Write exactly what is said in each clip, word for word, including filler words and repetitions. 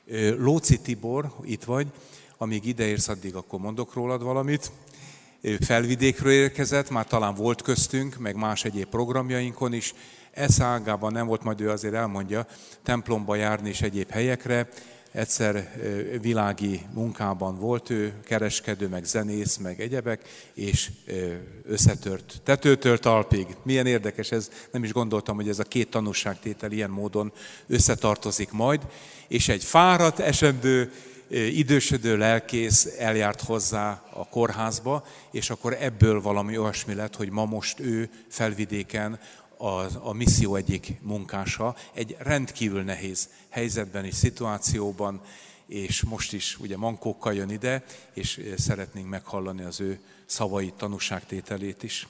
Lóczy Tibor, itt vagy, amíg ideérsz, addig akkor mondok rólad valamit. Felvidékről érkezett, már talán volt köztünk, meg más egyéb programjainkon is. Eszágában nem volt, majd ő azért elmondja, templomba járni és egyéb helyekre. Egyszer világi munkában volt ő, kereskedő, meg zenész, meg egyebek, és összetört tetőtől talpig. Milyen érdekes ez, nem is gondoltam, hogy ez a két tanúságtétel ilyen módon összetartozik majd. És egy fáradt, esendő, idősödő lelkész eljárt hozzá a kórházba, és akkor ebből valami olyasmi lett, hogy ma most ő Felvidéken a, a misszió egyik munkása, egy rendkívül nehéz helyzetben és szituációban, és most is ugye mankókkal jön ide, és szeretnénk meghallani az ő szavai tanúságtételét is.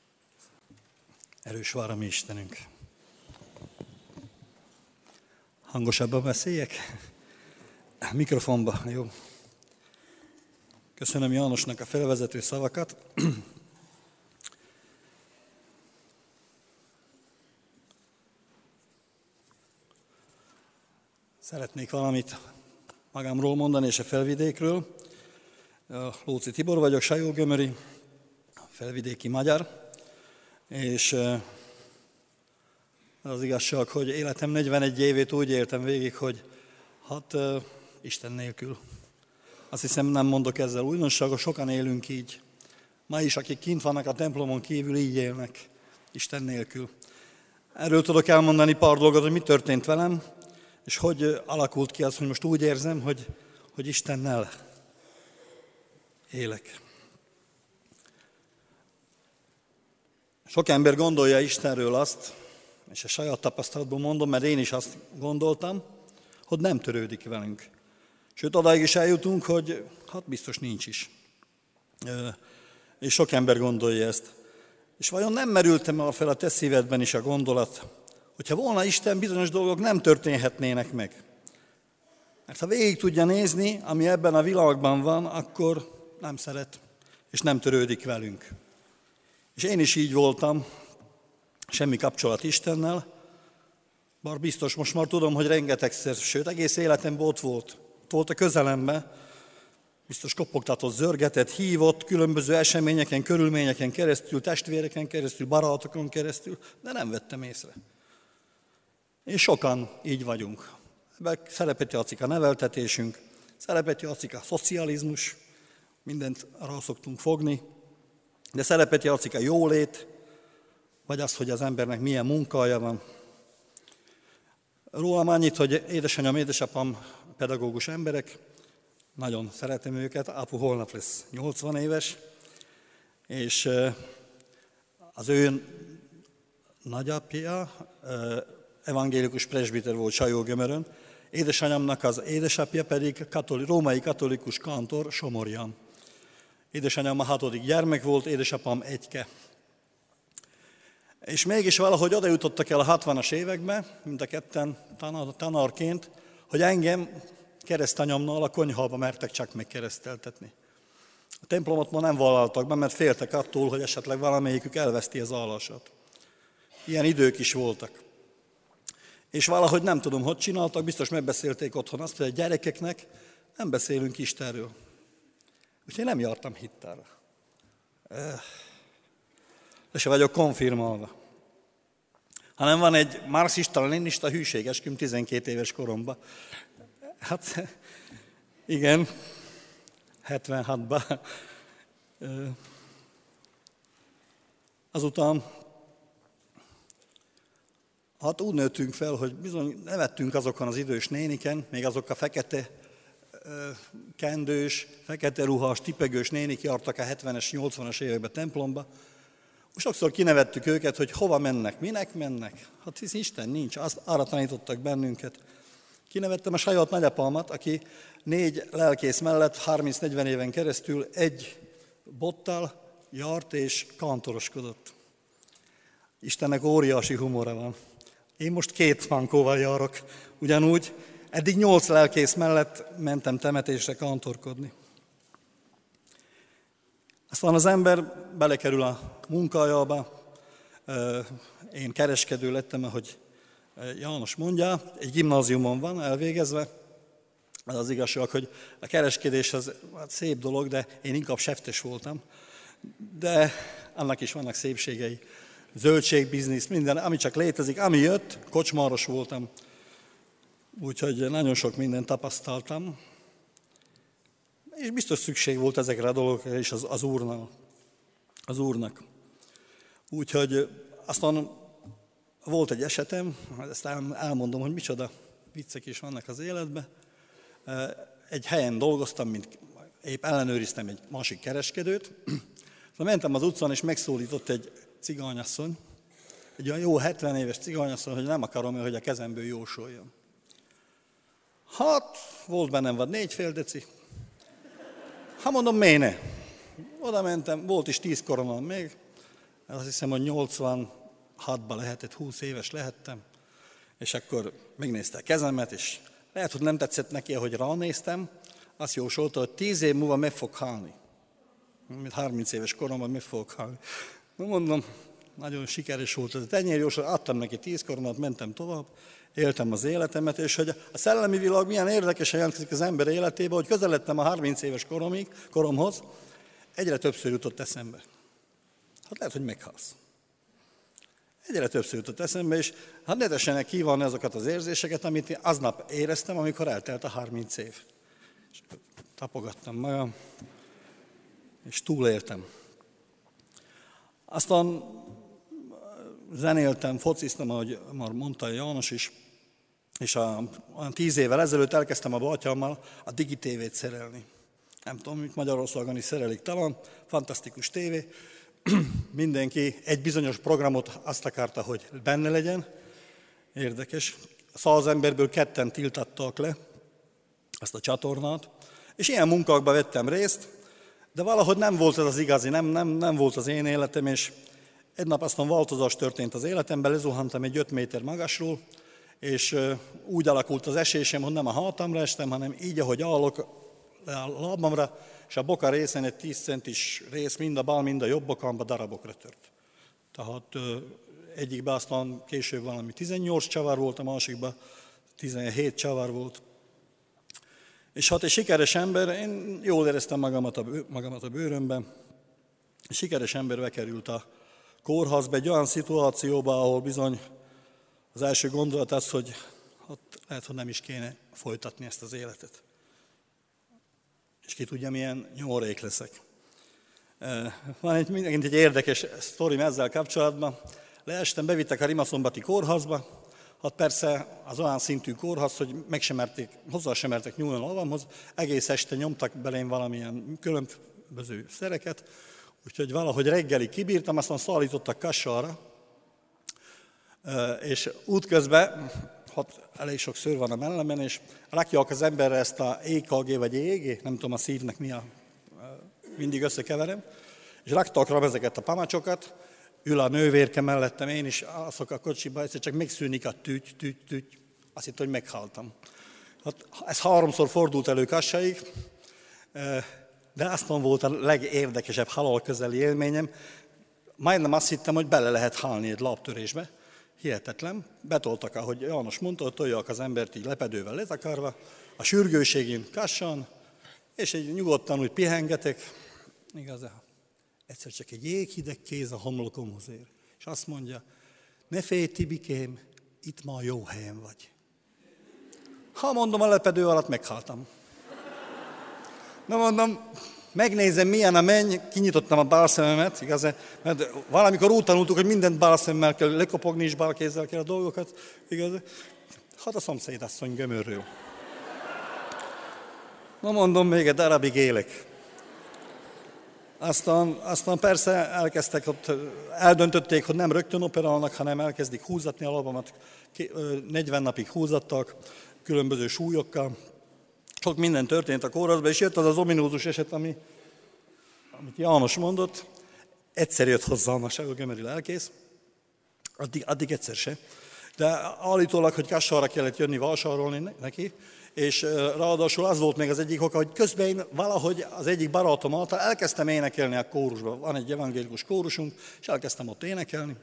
Erős vár a mi Istenünk. Hangosabban beszéljek? Mikrofonba, jó. Köszönöm Jánosnak a felvezető szavakat. Szeretnék valamit magamról mondani, és a Felvidékről. Lóczy Tibor vagyok, sajógömöri, felvidéki magyar, és az igazság, hogy életem negyvenegy évét úgy éltem végig, hogy hát Isten nélkül. Azt hiszem, nem mondok ezzel újdonságot, sokan élünk így. Ma is, akik kint vannak a templomon kívül, így élnek, Isten nélkül. Erről tudok elmondani pár dolgot, hogy mi történt velem, és hogy alakult ki az, hogy most úgy érzem, hogy, hogy Istennel élek. Sok ember gondolja Istenről azt, és a saját tapasztalatból mondom, mert én is azt gondoltam, hogy nem törődik velünk. Sőt, odáig is eljutunk, hogy hát biztos nincs is. És sok ember gondolja ezt. És vajon nem merültem el fel a te szívedben is a gondolat, hogyha volna Isten, bizonyos dolgok nem történhetnének meg. Mert ha végig tudja nézni, ami ebben a világban van, akkor nem szeret, és nem törődik velünk. És én is így voltam, semmi kapcsolat Istennel, bár biztos most már tudom, hogy rengetegszer, sőt egész életemben ott volt. Ott volt a közelemben, biztos kopogtatott, zörgetett, hívott különböző eseményeken, körülményeken keresztül, testvéreken keresztül, barátokon keresztül, de nem vettem észre. És sokan így vagyunk. Ebben szerepet játszik a neveltetésünk, szerepet játszik a szocializmus, mindent arra szoktunk fogni, de szerepet játszik a jólét, vagy az, hogy az embernek milyen munkája van. Rólam annyit, hogy édesanyám, édesapám pedagógus emberek, nagyon szeretem őket, apu holnap lesz nyolcvan éves, és az ő nagyapja evangélikus presbiter volt Sajógömörön, édesanyámnak az édesapja pedig katoli, római katolikus kántor Somorjan. Édesanyám a hatodik gyermek volt, édesapám egyke. És mégis valahogy oda jutottak el a hatvanas években, mind a ketten tanárként, hogy engem keresztanyomnal a konyhába mertek csak megkereszteltetni. A templomot ma nem vállaltak be, mert féltek attól, hogy esetleg valamelyikük elveszti az állását. Ilyen idők is voltak. És valahogy nem tudom, hogy csináltak, biztos megbeszélték otthon azt, hogy a gyerekeknek nem beszélünk Istenről. Úgyhogy nem jártam hittára. De se vagyok konfirmálva. Hanem van egy marxista-leninista hűségesküm tizenkét éves koromban. Hát igen, hetvenhatban. Azután hát úgy nőttünk fel, hogy bizony nevettünk azokon az idős néniken, még azok a fekete kendős, fekete ruhás, tipegős nénik jártak a hetvenes, nyolcvanas években templomba. Sokszor kinevettük őket, hogy hova mennek, minek mennek. Hát hisz Isten nincs, azt arra tanítottak bennünket. Kinevettem a saját nagyapámat, aki négy lelkész mellett harminc-negyven éven keresztül egy bottal járt és kántoroskodott. Istennek óriási humora van. Én most két mankóval járok, ugyanúgy. Eddig nyolc lelkész mellett mentem temetésre kántorkodni. Aztán az ember belekerül a munkájába. Én kereskedő lettem, ahogy János mondja, egy gimnáziumon van elvégezve, Az az igazság, hogy a kereskedés az hát szép dolog, de én inkább seftes voltam. De annak is vannak szépségei. Zöldségbiznisz, minden, ami csak létezik, ami jött, kocsmáros voltam. Úgyhogy nagyon sok mindent tapasztaltam. És biztos szükség volt ezekre a dolgokra is az, az úrnak. Az úrnak. Úgyhogy aztán volt egy esetem, ezt elmondom, hogy micsoda viccek is vannak az életben. Egy helyen dolgoztam, mint épp ellenőriztem egy másik kereskedőt. Szóval mentem az utcán, és megszólított egy cigányasszony, egy olyan jó hetven éves cigányasszony, hogy nem akarom, hogy a kezemből jósoljon. Hát, volt bennem vagy négy fél deci. Hát mondom, miért ne? Oda mentem, volt is tíz koronám még, azt hiszem, hogy nyolcvanhatban lehetett, húsz éves lehettem, és akkor megnézte a kezemet, és lehet, hogy nem tetszett neki, ahogy ránéztem, azt jósolta, hogy tíz év múlva meg fog halni. Mint harminc éves koromban meg fogok halni. Na mondom, nagyon sikeres volt ez a tenyérjóslat, adtam neki tíz koronát, mentem tovább, éltem az életemet, és hogy a szellemi világ milyen érdekesen jelentkezik az ember életébe, hogy közeledtem a harminc éves koromig, koromhoz, egyre többször jutott eszembe. Hát lehet, hogy meghalsz. Egyre többször jutott eszembe, és hát ne tessenek kívánni azokat az érzéseket, amit én aznap éreztem, amikor eltelt a harminc év. És tapogattam magam, és túléltem. Aztán zenéltem, fociztam, ahogy már mondta János is, és a, olyan tíz évvel ezelőtt elkezdtem a bátyámmal a Digi té vét szerelni. Nem tudom, itt Magyarországon is szerelik talán, fantasztikus tévé. Mindenki egy bizonyos programot azt akarta, hogy benne legyen. Érdekes. Száz emberből ketten tiltattak le ezt a csatornát, és ilyen munkákban vettem részt, de valahogy nem volt ez az igazi, nem, nem, nem volt az én életem, és egy nap aztán változás történt az életemben, lezuhantam egy öt méter magasról, és úgy alakult az esésem, hogy nem a hátamra estem, hanem így, ahogy állok a lábamra, és a boka részen egy tíz centis rész, mind a bal, mind a jobb bokamba darabokra tört. Tehát egyikben aztán később valami tizennyolc csavar volt, a másikban tizenhét csavar volt. És hát egy sikeres ember, én jól éreztem magamat a, magamat a bőrömben, egy sikeres ember bekerült a kórházba egy olyan szituációba, ahol bizony az első gondolat az, hogy hát lehet, hogy nem is kéne folytatni ezt az életet. És ki tudja, milyen nyomorék leszek. Van egy, mindenként egy érdekes sztorim ezzel kapcsolatban. Leestem, bevittek a Rimaszombati kórházba, hát persze az olyan szintű kórház, hogy meg sem merték, hozzá sem mertek nyúlni a lavamhoz, egész este nyomtak belém valamilyen különböző szereket, úgyhogy valahogy reggelig kibírtam, aztán szállítottak Kassára, és útközben, hát elég sok szőr van a mellemen, és rakják az emberre ezt a é ká gé vagy é é gé, nem tudom a szívnek mi a, mindig összekeverem, és raktak rá ezeket a pamacsokat, ül a nővérke mellettem, én is alszok a kocsiba, egyszer csak megszűnik a tüty, tüty, tüty, azt hittem, hogy meghaltam. Hát, ez háromszor fordult elő Kassáig, de aztán volt a legérdekesebb halálközeli élményem. Majdnem azt hittem, hogy bele lehet halni egy lábtörésbe. Hihetetlen. Betoltak, ahogy János mondta, hogy tolják az embert így lepedővel letakarva, a sürgőségén Kassán, és egy nyugodtan úgy pihengetek. Igazán. Egyszer csak egy jéghideg kéz a homlokomhoz ér. És azt mondja, ne félj, Tibikém, itt ma jó helyen vagy. Ha mondom, a lepedő alatt meghaltam. Na mondom, megnézem, milyen a menny, kinyitottam a bal szememet, igaz? Mert valamikor úgy tanultuk, hogy mindent bal szemmel kell lekopogni, és bal kézzel kell a dolgokat, igaz? Hát a szomszédasszony gömörről. Na mondom, még egy darabig élek. Aztán, aztán persze elkezdtek, ott eldöntötték, hogy nem rögtön operálnak, hanem elkezdik húzatni a lábamat. negyven napig húzattak, különböző súlyokkal. Sok minden történt a kórházban, és jött az az ominózus eset, ami, amit János mondott. Egyszer jött hozzá a gömöri lelkész, addig, addig egyszer se. De állítólag, hogy Kassára kellett jönni vásárolni neki, és ráadásul az volt még az egyik oka, hogy közben én valahogy az egyik barátom által elkezdtem énekelni a kórusban. Van egy evangélikus kórusunk, és elkezdtem ott énekelni.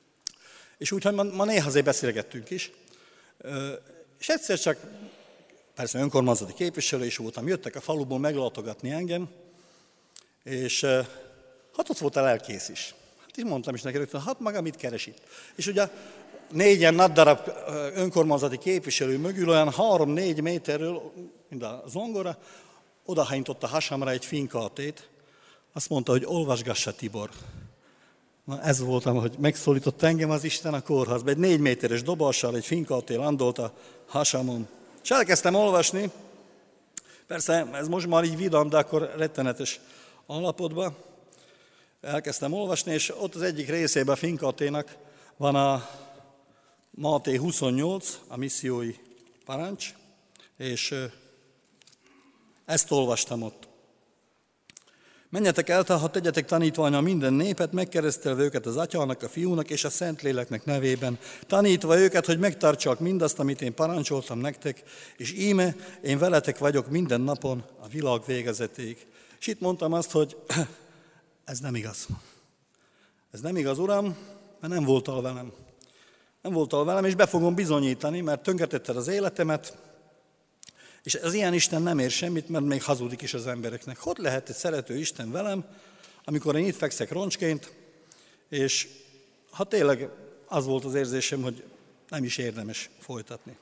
És úgyhogy ma, ma néha azért beszélgettünk is. És egyszer csak persze önkormányzati képviselő is voltam, jöttek a faluból meglátogatni engem, és hát ott volt a lelkész is. Hát így mondtam is neki rögtön, hát maga mit keres itt? És ugye négyen nagy darab önkormányzati képviselő mögül olyan három-négy méterről, mint a zongora, odahánytott a hasamra egy finkartét, azt mondta, hogy olvasgassa Tibor. Na ez voltam, hogy megszólított engem az Isten a kórházba. Egy négy méteres dobassal, egy finkarté landolt a hasamon. És elkezdtem olvasni, persze ez most már így vidam, de akkor rettenetes állapotban. Elkezdtem olvasni, és ott az egyik részében a finkarténak van a Máté huszonnyolc, a missziói parancs, és ezt olvastam ott. Menjetek el, tehát tegyetek tanítvánnyal minden népet, megkeresztelve őket az Atyának, a Fiúnak és a Szentléleknek nevében, tanítva őket, hogy megtartsák mindazt, amit én parancsoltam nektek, és íme, én veletek vagyok minden napon a világ végezetéig. És itt mondtam azt, hogy ez nem igaz. Ez nem igaz, Uram, mert nem voltál velem. Nem voltál velem, és be fogom bizonyítani, mert tönkretetted az életemet, és az ilyen Isten nem ér semmit, mert még hazudik is az embereknek. Hogy lehet egy szerető Isten velem, amikor én itt fekszek roncsként, és ha tényleg az volt az érzésem, hogy nem is érdemes folytatni.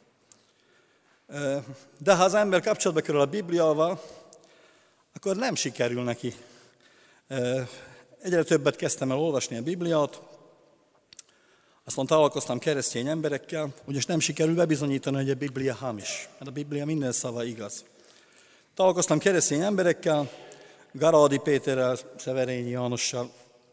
De ha az ember kapcsolatba kerül a Bibliával, akkor nem sikerül neki. Egyre többet kezdtem el olvasni a Bibliát, aztán találkoztam keresztény emberekkel, ugyanis nem sikerül bebizonyítani, hogy a Biblia hamis, mert a Biblia minden szava igaz. Találkoztam keresztény emberekkel, Garádi Péterrel, Szeverényi Jánossal,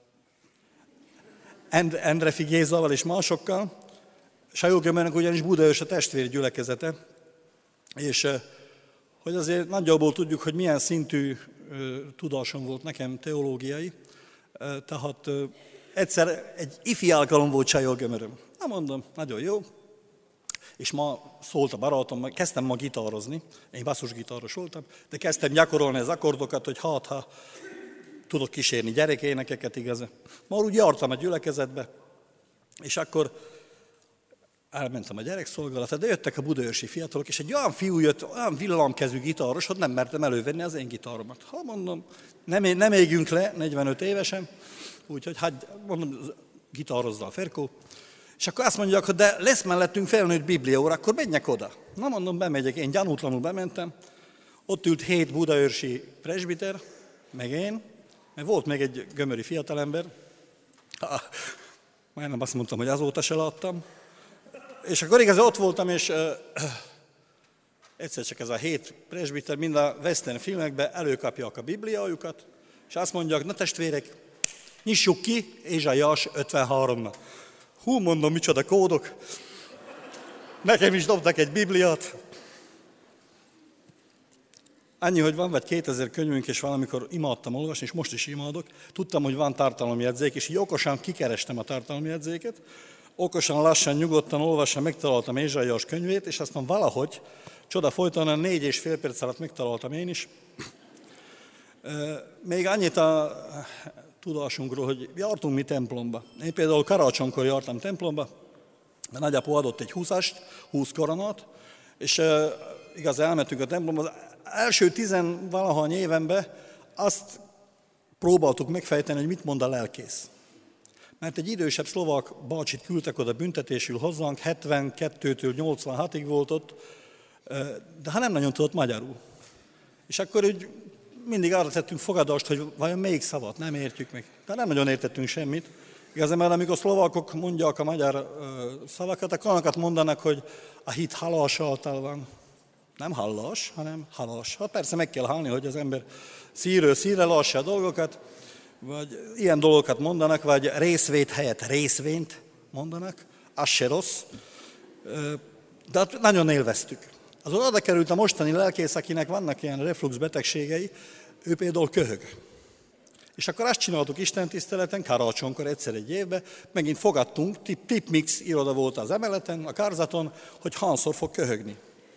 Endrefi Gézával és másokkal. Sajógömörnek ugyanis Budaörs a testvér gyülekezete, és hogy azért nagyjából tudjuk, hogy milyen szintű tudásom volt nekem teológiai, tehát egyszer egy ifi alkalom volt Sajógömöröm. Na mondom, nagyon jó. És ma szólt a barátom, kezdtem ma gitározni, én basszusgitáros voltam, de kezdtem gyakorolni az akkordokat, hogy hát, ha tudok kísérni gyerekénekeket, igaz. Már úgy jártam a gyülekezetbe, és akkor elmentem a gyerekszolgálatra, de jöttek a budaörsi fiatalok, és egy olyan fiú jött, olyan villámkezű gitáros, hogy nem mertem elővenni az én gitáromat. Ha mondom, nem, nem égünk le, negyvenöt évesen, úgyhogy hát mondom, gitározzal a Ferkó. És akkor azt mondják, hogy de lesz mellettünk felnőtt bibliaóra, akkor menjek oda. Na mondom, bemegyek, én gyanútlanul bementem, ott ült hét budaörsi presbiter, meg én, meg volt még egy gömöri fiatalember, majdnem azt mondtam, hogy azóta se láttam. És akkor igaz, ott voltam, és uh, egyszer csak ez a hét presbiter mind a western filmekben előkapják a bibliájukat, és azt mondják, na testvérek, nyissuk ki Ézsaiás ötvenháromnak. Hú, mondom, micsoda kódok. Nekem is dobtak egy bibliát. Annyi, hogy van vagy kétezer könyvünk, és valamikor imádtam olvasni, és most is imádok. Tudtam, hogy van tartalomjegyzék, és így okosan kikerestem a tartalomjegyzéket. Okosan, lassan, nyugodtan olvassam, megtaláltam Ézsaiás könyvét, és aztán valahogy, csoda folyton, négy és fél perc alatt megtaláltam én is. Még annyit a tudásunkról, hogy jártunk mi templomba. Én például karácsonykor jártam templomba, mert nagyapó adott egy húszast, húsz koronát, és uh, igaz, elmentünk a templomba. Az első tizenvalahány évenben azt próbáltuk megfejteni, hogy mit mond a lelkész. Mert egy idősebb szlovák bácsit küldtek oda büntetésül hozzánk, hetvenkettőtől nyolcvanhatig volt ott, de ha nem nagyon tudott magyarul. És akkor úgy mindig arra tettünk fogadást, hogy vajon melyik szavat, nem értjük meg. De nem nagyon értettünk semmit. Igaz, mert amikor szlovákok mondják a magyar szavakat, akkor annakat mondanak, hogy a hit halás által van. Nem hallás, hanem halás. Hát persze meg kell halni, hogy az ember szírről szírre lássa a dolgokat, vagy ilyen dolgokat mondanak, vagy részvét helyett részvényt mondanak, az se rossz. De nagyon élveztük. Azon oda került a mostani lelkész, akinek vannak ilyen reflux betegségei, ő például köhög. És akkor azt csináltuk istentiszteleten, karácsonykor egyszer egy évben, megint fogadtunk, tip, tipmix iroda volt az emeleten, a karzaton, hogy hányszor fog köhögni.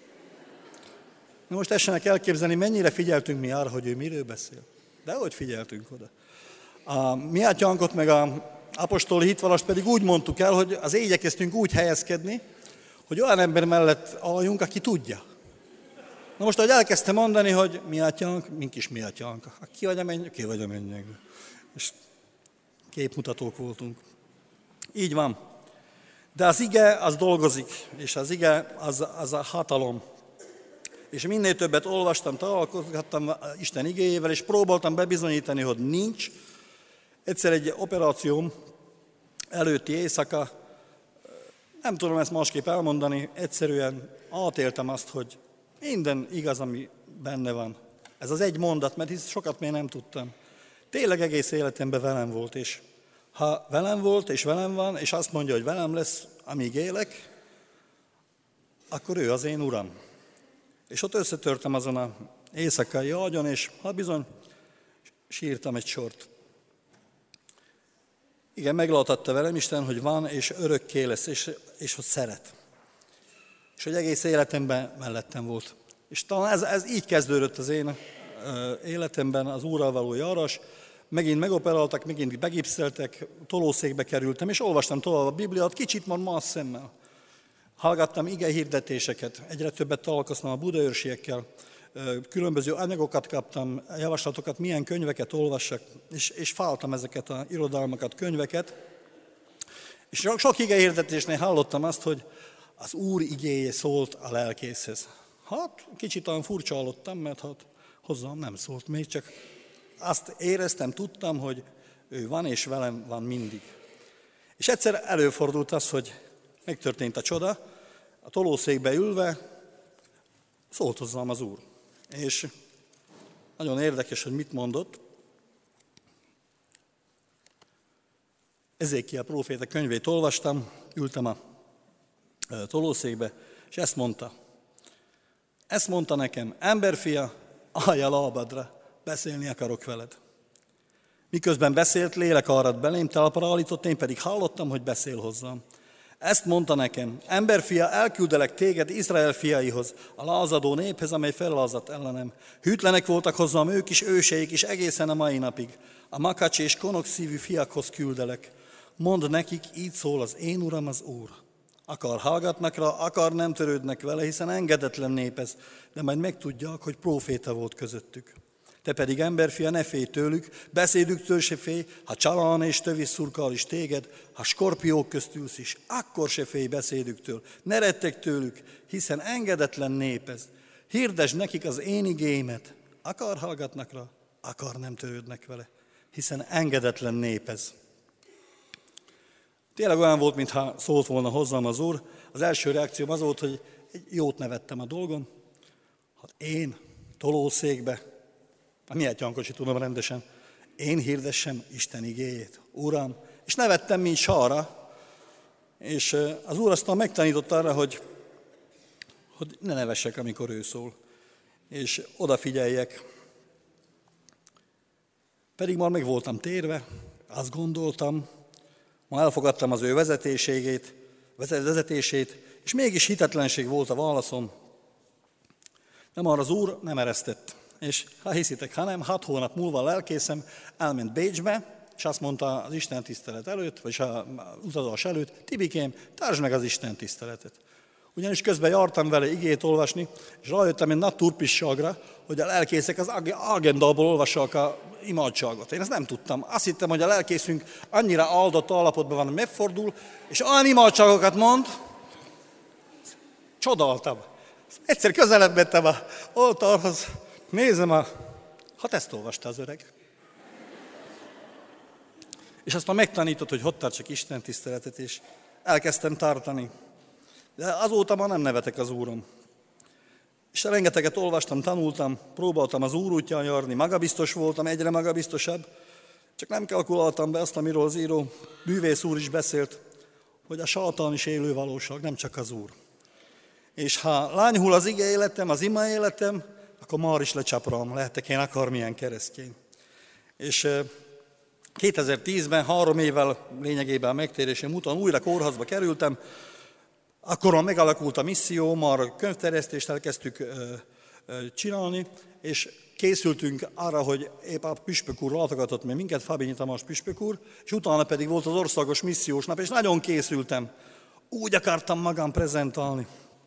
Na most essenek elképzelni, mennyire figyeltünk mi arra, hogy ő miről beszél. De hogy figyeltünk oda. A mi atyánkot meg a apostoli hitvallast pedig úgy mondtuk el, hogy az igyekeztünk úgy helyezkedni, hogy olyan ember mellett álljunk, aki tudja. Na most, ahogy elkezdtem mondani, hogy mi atyánk, mink is mi atyánk. Ki vagy a mennyek? Ki vagy a mennyek. És képmutatók voltunk. Így van. De az ige, az dolgozik, és az ige, az, az a hatalom. És minél többet olvastam, találkozgattam Isten igéjével, és próbáltam bebizonyítani, hogy nincs. Egyszer egy operációm előtti éjszaka, nem tudom ezt másképp elmondani, egyszerűen átéltem azt, hogy minden igaz, ami benne van. Ez az egy mondat, mert hisz sokat még nem tudtam. Tényleg egész életemben velem volt, és ha velem volt, és velem van, és azt mondja, hogy velem lesz, amíg élek, akkor ő az én uram. És ott összetörtem azon az éjszakai ágyon, és ha bizony, sírtam egy sort. Igen, meglátatta velem Isten, hogy van, és örökké lesz, és, és hogy szeret. És hogy egész életemben mellettem volt. És talán ez, ez így kezdődött az én életemben, az Úrral való járás. Megint megoperáltak, megint begipszeltek, tolószékbe kerültem, és olvastam tovább a Bibliát, kicsit már más szemmel. Hallgattam ige hirdetéseket, egyre többet találkoztam a budaörsiekkel, különböző anyagokat kaptam, javaslatokat, milyen könyveket olvassak, és, és fáltam ezeket az irodalmakat, könyveket. És sok ige hirdetésnél hallottam azt, hogy az Úr igéje szólt a lelkészhez. Hát kicsit olyan furcsa hallottam, mert hát hozzám nem szólt még, csak azt éreztem, tudtam, hogy ő van, és velem van mindig. És egyszer előfordult az, hogy megtörtént a csoda, a tolószékbe ülve szólt hozzám az Úr. És nagyon érdekes, hogy mit mondott. Ezékiel próféta könyvét olvastam, ültem a tolószékbe, és ezt mondta. Ezt mondta nekem, emberfia, állj a lábadra, beszélni akarok veled. Miközben beszélt, lélek árad belém, talpra állított, én pedig hallottam, hogy beszél hozzám. Ezt mondta nekem, emberfia, elküldelek téged Izrael fiaihoz, a lázadó néphez, amely fellázadt ellenem. Hűtlenek voltak hozzám ők is, őseik is egészen a mai napig. A makacs és konok szívű fiakhoz küldelek. Mondd nekik, így szól az én uram, az Úr. Akar hallgatnak rá, akar nem törődnek vele, hiszen engedetlen nép ez, de majd megtudják, hogy próféta volt közöttük. Te pedig, emberfia, ne félj tőlük, beszédüktől se félj, ha csalán és tövis szurkál is téged, ha skorpiók közt ülsz is, akkor se félj beszédüktől, ne rettegj tőlük, hiszen engedetlen nép ez. Hirdesd nekik az én igéimet, akar hallgatnak rá, akar nem törődnek vele, hiszen engedetlen nép ez. Tényleg olyan volt, mintha szólt volna hozzám az Úr. Az első reakcióm az volt, hogy egy jót nevettem a dolgon. Hát én tolószékbe, a mi atyánkot tudom rendesen, én hirdessem Isten igéjét, Uram, és nevettem, mint sarra, és az Úr aztán megtanított arra, hogy, hogy ne nevessek, amikor ő szól, és odafigyeljek. Pedig már meg voltam térve, azt gondoltam, ma elfogadtam az ő vezetését, vezetését, és mégis hitetlenség volt a válaszom. Nem arra az Úr nem eresztett. És ha hiszitek, hanem hat hónap múlva a lelkészem elment Bécsbe, és azt mondta az Isten tisztelet előtt, vagy az utazás előtt, Tibikém, tartsd meg az Isten tiszteletet. Ugyanis közben jártam vele igét olvasni, és rájöttem egy nagy turpisságra, hogy a lelkészek az agendából olvassák a imádságot. Én ezt nem tudtam. Azt hittem, hogy a lelkészünk annyira áldott állapotban van, hogy megfordul, és olyan imádságokat mond, csodáltam. Egyszer közelebb mentem az oltárhoz, nézem a... Hát ezt olvasta az öreg. És aztán megtanított, hogy hogy tartsak Isten tiszteletet, és elkezdtem tartani. De azóta már nem nevetek az Úrom. És rengeteget olvastam, tanultam, próbáltam az Úr útján járni, magabiztos voltam, egyre magabiztosabb, csak nem kalkuláltam be azt, amiről az író bűvész úr is beszélt, hogy a sátán is élő valóság, nem csak az Úr. És ha lányhul az ige életem, az ima életem, akkor már is lecsapram, lehetek én akármilyen keresztény. És kétezer-tízben, három évvel lényegében a megtérésem után újra kórházba kerültem, akkor megalakult a misszió, már könyvterjesztést elkezdtük ö, ö, csinálni, és készültünk arra, hogy épp a püspök úr látogatott meg minket, Fabinyi Tamás püspök úr, és utána pedig volt az országos missziós nap, és nagyon készültem. Úgy akartam magam prezentálni.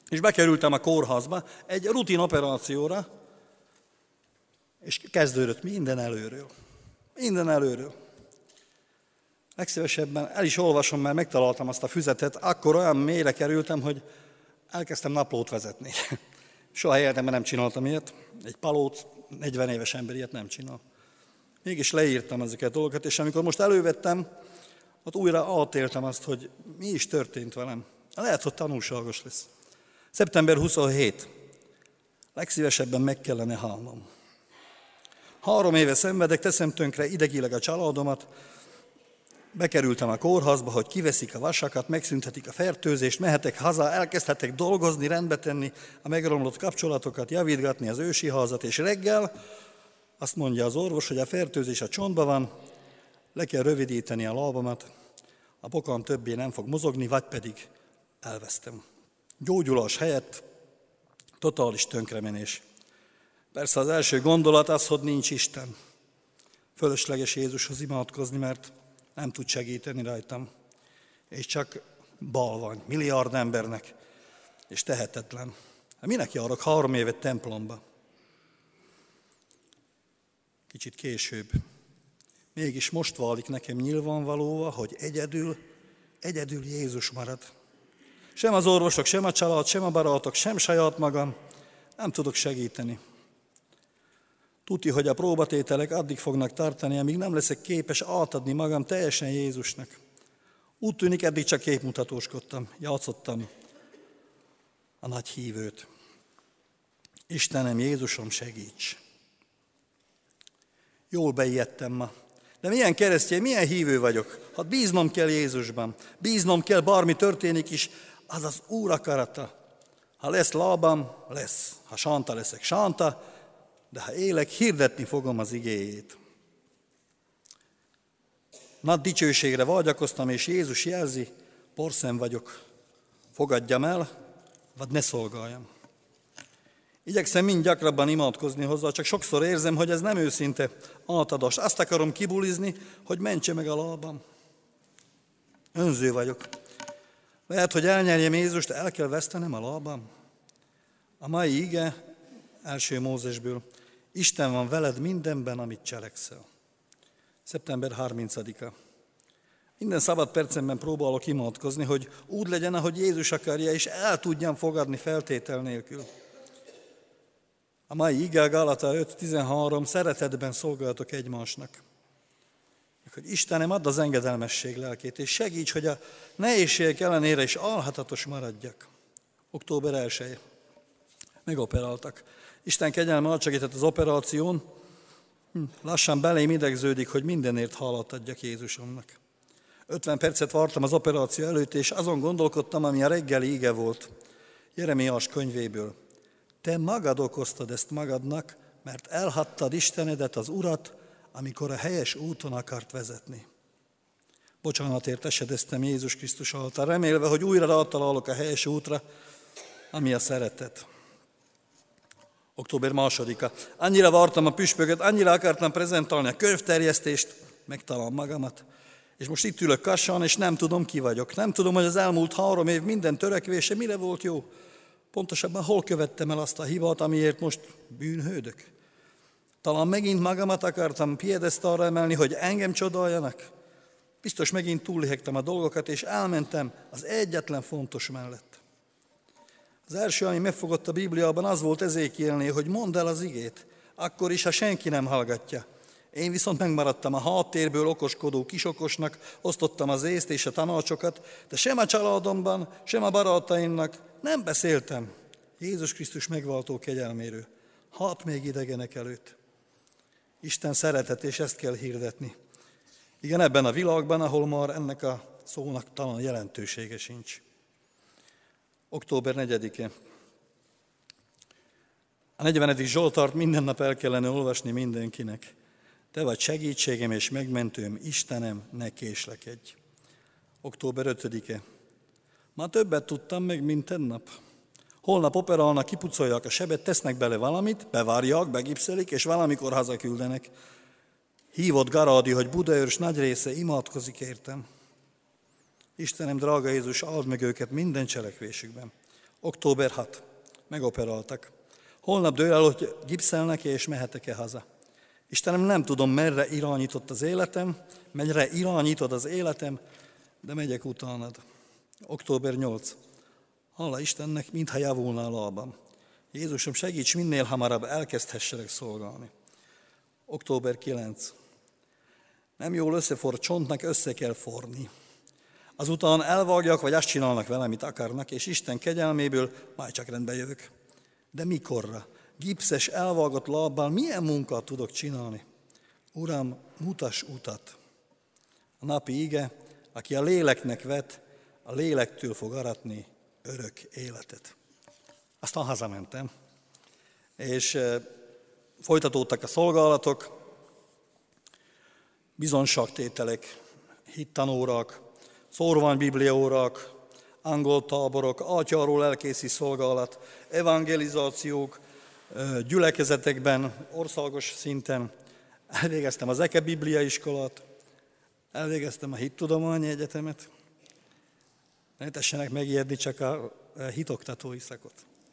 És bekerültem a kórházba egy rutin operációra, és kezdődött minden előről. Minden előről. Legszívesebben el is olvasom, mert megtaláltam azt a füzetet, akkor olyan mélyre kerültem, hogy elkezdtem naplót vezetni. Soha életemben nem csináltam ilyet. Egy palót, negyven éves ember ilyet nem csinál. Mégis leírtam ezeket a dolgokat, és amikor most elővettem, ott újra átéltem azt, hogy mi is történt velem. Lehet, hogy tanulságos lesz. szeptember huszonhetedike. Legszívesebben meg kellene halnom. Három éve szenvedek, teszem tönkre idegileg a családomat, bekerültem a kórházba, hogy kiveszik a vasakat, megszüntetik a fertőzést, mehetek haza, elkezdhetek dolgozni, rendbe tenni a megromlott kapcsolatokat, javítgatni az ősi házat, és reggel azt mondja az orvos, hogy a fertőzés a csontban van, le kell rövidíteni a lábamat, a bokam többé nem fog mozogni, vagy pedig elvesztem. Gyógyulás helyett totális tönkremenés. Persze az első gondolat az, hogy nincs Isten. Fölösleges Jézushoz imádkozni, mert nem tud segíteni rajtam. És csak balvany, milliárd embernek, és tehetetlen. Hát minek járok három évet templomba? Kicsit később. Mégis most válik nekem nyilvánvalóva, hogy egyedül, egyedül Jézus marad. Sem az orvosok, sem a család, sem a barátok, sem saját magam nem tudok segíteni. Tudja, hogy a próbatételek addig fognak tartani, amíg nem leszek képes átadni magam teljesen Jézusnak. Úgy tűnik, eddig csak képmutatóskodtam, játszottam a nagy hívőt. Istenem, Jézusom, segíts! Jól beijedtem ma. De milyen keresztény, milyen hívő vagyok? Hát bíznom kell Jézusban. Bíznom kell, bármi történik is, az az Úr akarata. Ha lesz lábam, lesz. Ha sánta leszek, sánta, de ha élek, hirdetni fogom az igéjét. Nagy dicsőségre vágyakoztam, és Jézus jelzi, porszem vagyok. Fogadjam el, vagy ne szolgáljam. Igyekszem mind gyakrabban imádkozni hozzá, csak sokszor érzem, hogy ez nem őszinte átadás. Azt akarom kibulizni, hogy mentse meg a lábam. Önző vagyok. Lehet, hogy elnyerjem Jézust, el kell vesztenem a lábam. A mai ige első Mózesből. Isten van veled mindenben, amit cselekszel. szeptember harmincadika. Minden szabad percemben próbálok imádkozni, hogy úgy legyen, ahogy Jézus akarja, és el tudjam fogadni feltétel nélkül. A mai ige, Gálata öt tizenhárom, szeretetben szolgáltok egymásnak. Hogy Istenem, add az engedelmesség lelkét, és segíts, hogy a nehézségek ellenére is álhatatos maradjak. október elseje. Megoperáltak. Isten kegyelme adsegített az operáción, lassan belém idegződik, hogy mindenért hálat adjak Jézusomnak. ötven percet vártam az operáció előtt, és azon gondolkodtam, ami a reggeli ige volt. Jeremiás könyvéből. Te magad okoztad ezt magadnak, mert elhagytad Istenedet, az Urat, amikor a helyes úton akart vezetni. Bocsánatért esedeztem Jézus Krisztus által, remélve, hogy újra rátalálok a helyes útra, ami a szeretet. október másodika. Annyira vártam a püspököt, annyira akartam prezentálni a könyvterjesztést, megtalálom magamat. És most itt ülök Kassán, és nem tudom, ki vagyok. Nem tudom, hogy az elmúlt három év minden törekvése mire volt jó. Pontosabban hol követtem el azt a hibát, amiért most bűnhődök. Talán megint magamat akartam piedesztalra emelni, hogy engem csodáljanak. Biztos megint túllihegtem a dolgokat, és elmentem az egyetlen fontos mellett. Az első, ami megfogott a Bibliában, az volt Ezékielnél, hogy mondd el az igét, akkor is, ha senki nem hallgatja. Én viszont megmaradtam a háttérből okoskodó kisokosnak, osztottam az észt és a tanácsokat, de sem a családomban, sem a barátaimnak nem beszéltem Jézus Krisztus megváltó kegyelméről. Hát még idegenek előtt. Isten szeretet, és ezt kell hirdetni. Igen, ebben a világban, ahol már ennek a szónak talán jelentősége sincs. október negyedike. A negyvenedik Zsoltárt minden nap el kellene olvasni mindenkinek. Te vagy segítségem és megmentőm, Istenem, ne késlekedj. október ötödike. Már többet tudtam meg, mint tennap. Holnap operálnak, kipucolják a sebet, tesznek bele valamit, bevárják, begipszelik, és valamikor hazaküldenek. Hívott Garádi, hogy Budaörs nagy része imádkozik értem. Istenem, drága Jézus, áld meg őket minden cselekvésükben. október hatodika. Megoperáltak. Holnap dől el, hogy gipszelnek és mehetek-e haza. Istenem, nem tudom, merre irányított az életem, merre irányítod az életem, de megyek utánad. október nyolcadika. Hála Istennek, mintha javulna a lábam. Jézusom, segíts, minél hamarabb elkezdhesselek szolgálni. október kilencedike. Nem jól összeforrt csontnak össze kell forni. Azután elvágjak, vagy azt csinálnak vele, amit akarnak, és Isten kegyelméből majd csak rendbe jövök. De mikorra? Gipszes, elvágott lábbal milyen munkát tudok csinálni? Uram, mutass utat. A napi ige, aki a léleknek vet, a lélektől fog aratni örök életet. Aztán hazamentem, és folytatódtak a szolgálatok, bizonságtételek, hittanórak, szorványbibliaórák, angol táborok, atyáról elkészi szolgálat, evangelizációk, gyülekezetekben, országos szinten. Elvégeztem az Eke Biblia iskolát, elvégeztem a Hittudományi Egyetemet. Ne tessenek megijedni, csak a hitoktatói szakot.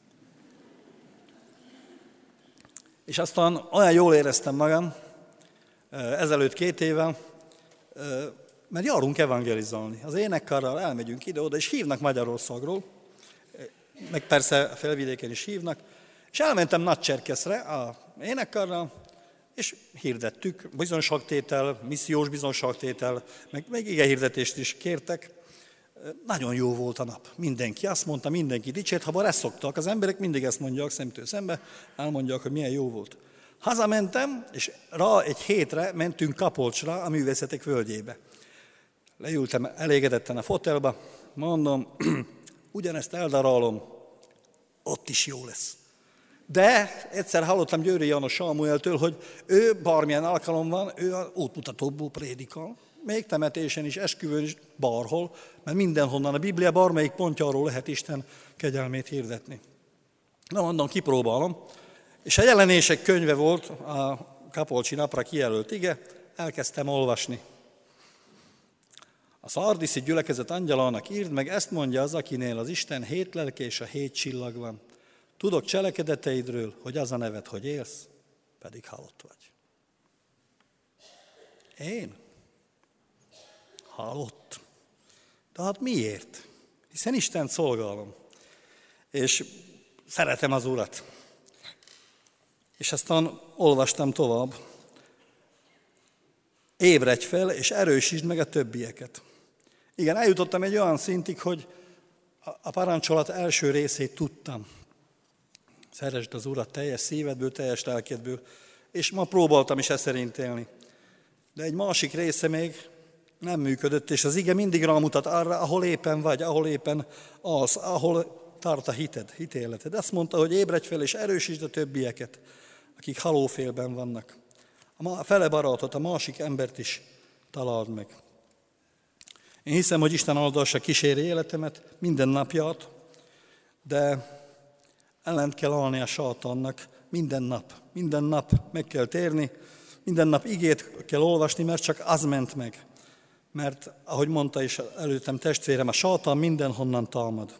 És aztán olyan jól éreztem magam, ezelőtt két évvel, mert járunk evangelizálni. Az énekkarral elmegyünk ide-oda, és hívnak Magyarországról, meg persze a felvidéken is hívnak, és elmentem Nagycserkeszre a énekkarral, és hirdettük, bizonságtétel, missziós bizonságtétel, meg, meg igehirdetést is kértek. Nagyon jó volt a nap. Mindenki azt mondta, mindenki dicsért, ha bár ezt szoktak. Az emberek mindig ezt mondják szemtől szembe, elmondják, hogy milyen jó volt. Hazamentem, és rá egy hétre mentünk Kapolcsra, a Művészetek Völgyébe. Leültem elégedetten a fotelba, mondom, ugyanezt eldarálom, ott is jó lesz. De egyszer hallottam Győri János Sámueltől, hogy ő bármilyen alkalom van, ő az útmutatóból prédikál, még temetésen is, esküvőn is, bárhol, mert mindenhonnan a Biblia bármelyik pontjáról lehet Isten kegyelmét hirdetni. Na mondom, kipróbálom. És a Jelenések könyve volt, a Kapolcsi napra kijelölt ige, elkezdtem olvasni. A szardiszi gyülekezet angyalának írd meg, ezt mondja az, akinél az Isten hét lelke és a hét csillag van. Tudok cselekedeteidről, hogy az a neved, hogy élsz, pedig halott vagy. Én? Halott. De hát miért? Hiszen Istent szolgálom. És szeretem az Urat. És aztán olvastam tovább. Ébredj fel, és erősítsd meg a többieket. Igen, eljutottam egy olyan szintig, hogy a parancsolat első részét tudtam. Szeresd az Urat teljes szívedből, teljes lelkedből. És ma próbáltam is e szerint élni. De egy másik része még nem működött, és az ige mindig rámutat arra, ahol éppen vagy, ahol éppen az, ahol tart a hited, hitéleted. Azt mondta, hogy ébredj fel, és erősítsd a többieket, akik halófélben vannak. A fele barátot, a másik embert is találd meg. Én hiszem, hogy Isten áldassa kíséri életemet, minden napját, de ellent kell állni a sátannak minden nap. Minden nap meg kell térni, minden nap igét kell olvasni, mert csak az ment meg. Mert, ahogy mondta is előttem testvérem, a sátan mindenhonnan támad.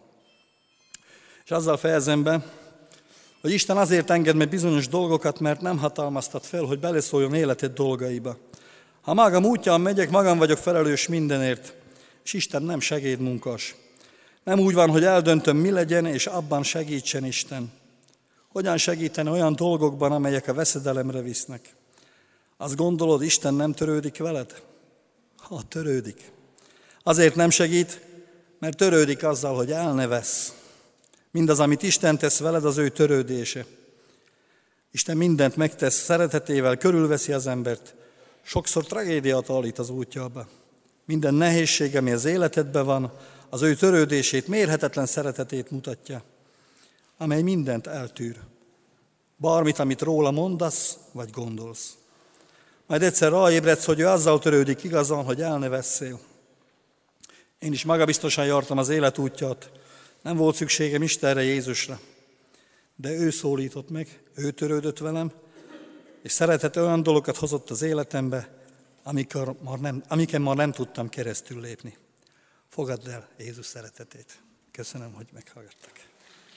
És azzal fejezem be, hogy Isten azért enged meg bizonyos dolgokat, mert nem hatalmaztat fel, hogy beleszóljon életed dolgaiba. Ha magam útján megyek, magam vagyok felelős mindenért, és Isten nem segédmunkás. Nem úgy van, hogy eldöntöm, mi legyen, és abban segítsen Isten. Hogyan segíteni olyan dolgokban, amelyek a veszedelemre visznek? Azt gondolod, Isten nem törődik veled? Ha, törődik. Azért nem segít, mert törődik azzal, hogy el ne vesz. Mindaz, amit Isten tesz veled, az ő törődése. Isten mindent megtesz szeretetével, körülveszi az embert. Sokszor tragédiát állít az útjába. Minden nehézség, ami az életedben van, az ő törődését, mérhetetlen szeretetét mutatja, amely mindent eltűr. Bármit, amit róla mondasz, vagy gondolsz. Majd egyszer ráébredsz, hogy ő azzal törődik igazán, hogy el ne vesszél. Én is magabiztosan jártam az élet útját, nem volt szükségem Istenre, Jézusra. De ő szólított meg, ő törődött velem, és szeretet olyan dolgokat hozott az életembe, amikor már nem, amiken már nem tudtam keresztül lépni. Fogadd el Jézus szeretetét. Köszönöm, hogy meghallgattak.